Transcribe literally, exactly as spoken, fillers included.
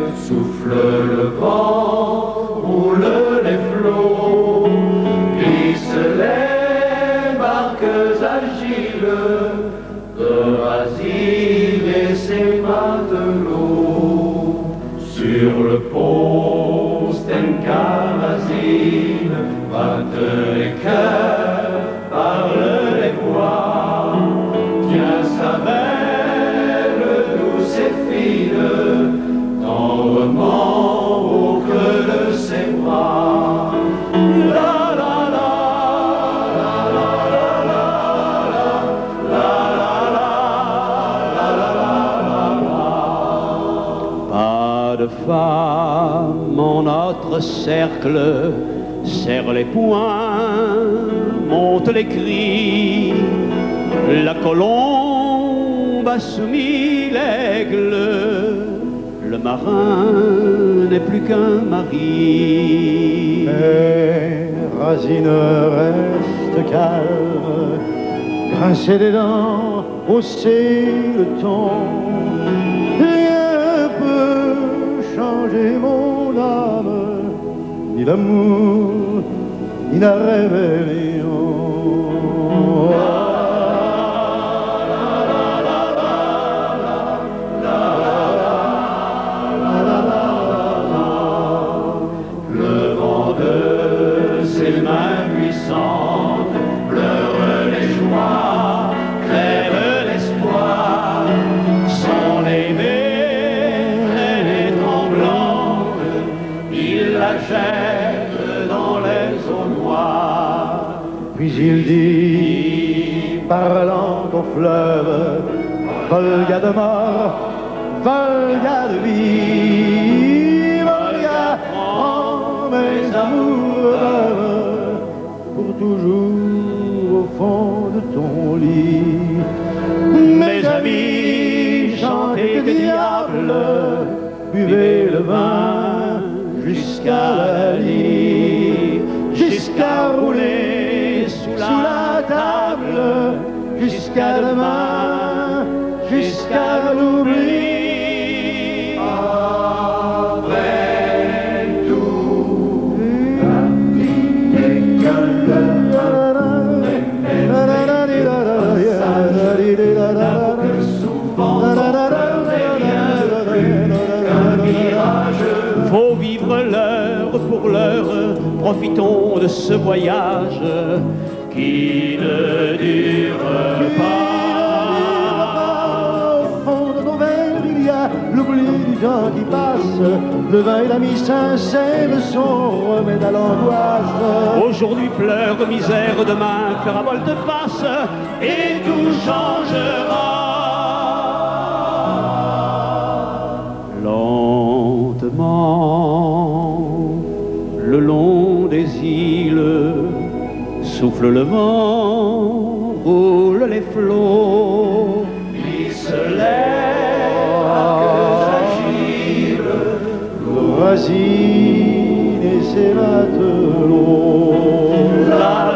Souffle le vent, roule les flots, glissent les barques agiles de Racine et ses matelots. Sur le pont Stenka-Racine battent les cœurs, parlent les voix. Tiens sa belle, douce et fine, tendrement au creux de ses bras. La la la la la la la la la la la. Pas de femme en notre cercle, serre les poings, monte les cris. La colombe a soumis l'aigle, le marin n'est plus qu'un mari. Mais Racine reste calme, grincer des dents, hausser le ton. Rien peut changer mon âme, ni l'amour, ni la rébellion. Ses mains puissantes pleurent les joies, crèvent l'espoir. Son aimé, elle est tremblante, il la jette dans les eaux noires. Puis il dit, parlant au fleuve, Volga de mort, Volga de vie, Volga, prends mes amours pour toujours au fond de ton lit. Mes amis, chantez que diable, buvez le vin jusqu'à la lie, jusqu'à rouler sous la table, jusqu'à demain, jusqu'à l'oubli. Après tout, la vie n'est que le l'amour que souvent on rien de plus qu'un mirage. Faut vivre l'heure pour l'heure, profitons de ce voyage qui ne dure pas. Au fond de nos verres, il y a l'oubli du temps qui passe. Le vin et l'ami sincère sont remède à l'angoisse. Aujourd'hui pleure misère, demain fera volte-face et tout changera. Lentement, le long des îles, souffle le vent, roule les flots, glisse les barques agiles, Racine et ses matelots. La